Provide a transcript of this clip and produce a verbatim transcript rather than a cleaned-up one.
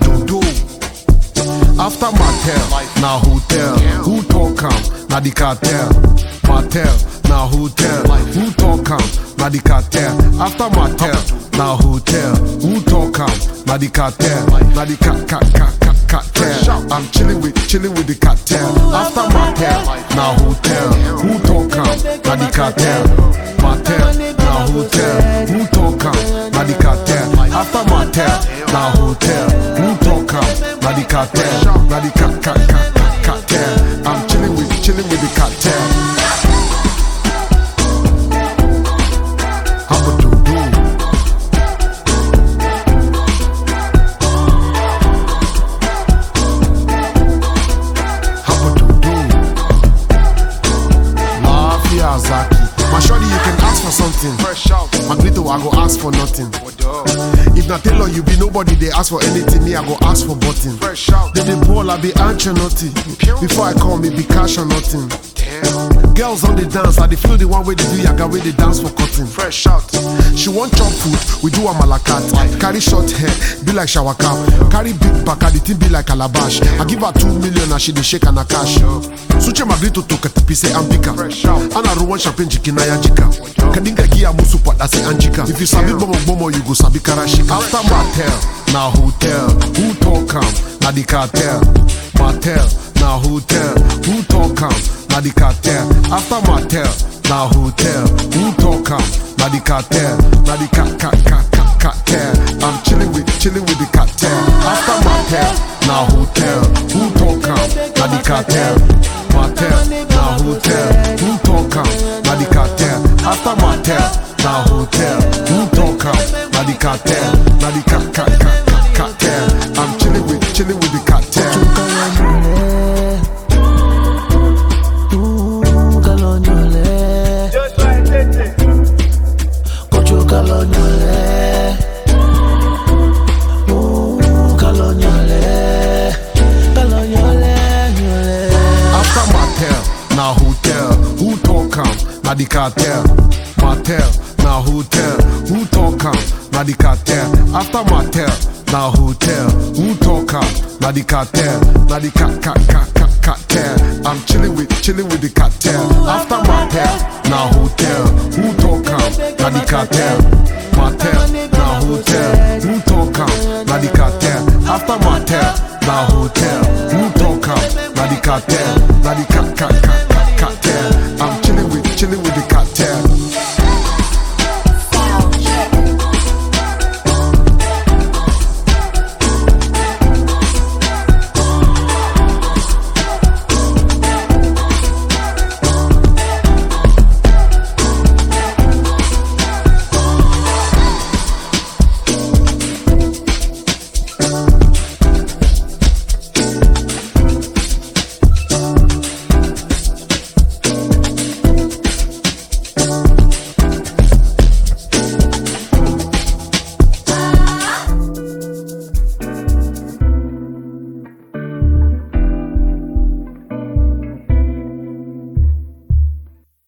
do do. After Mattel, na hotel. Who talk am? Na the cartel. Mattel, na hotel. Who talk am? Na the cartel. After Mattel, na hotel. Who talk am? Na the cartel. Na the cat cat cat cat cartel. I'm chilling with chilling with the cartel. After Mattel, na hotel. Who talk am? Na the cartel. Mattel, na hotel. Who talk am? Na the cartel. After Mattel, na hotel. Who talk am? Na the cartel. Na the cat cat cat cat cartel. I'm chilling with chilling with the cartel. How about you do? How about you do? Mafia Zaki. My shorty, you can ask for something. Fresh out. Magrito, I go ask for nothing. If not tailor, you be nobody, they ask for anything. Me, I go ask for button. Fresh out. They be ball, I be answer nothing. Before I call me, be cash or nothing. Damn. Girls on the dance, I they feel the one way they do yaga, way they dance for cotton. Fresh out. She want chop food, we do a malakat. Carry short hair, be like shower cap. Carry big back, the thing be like calabash. I give her two million and she dey shake and a cash. Suche Magrito to katapise ambika. Ana ruwan champagne jikina ya jika. Kadinga gia musu pata se anjika. If you sabi bomo bomo, you go sabi karashika. After Mattel, na hotel. Who talk am? Na the cartel. Mattel, na hotel. Who talk am? Na the cartel. After Mattel, na hotel. Who talk am? Na the cartel. Na the cat cat cat cat cartel. I'm chilling with chilling with the cartel. After Mattel, na hotel. Who talk am? Na the cartel. Mattel, na hotel. Who talk am? Na the cartel. After Mattel, na hotel. Who talk am? Na the cartel. Na the cat cat cat cat cartel. I'm chilling with chilling with the cartel. After Mattel, na hotel. Who talk am? Na the cartel. Mattel, na hotel. Who talk am? Na the cartel. After Mattel, na hotel. Who talk am? Na the cartel. Na the cat cat cat cat cartel. I'm chilling with chilling with the cartel. After Mattel, na hotel. Who talk am? Na the cartel. Mattel, na hotel. Who talk am? Na the cartel. After Mattel, na hotel. Who talk am? Na the cartel.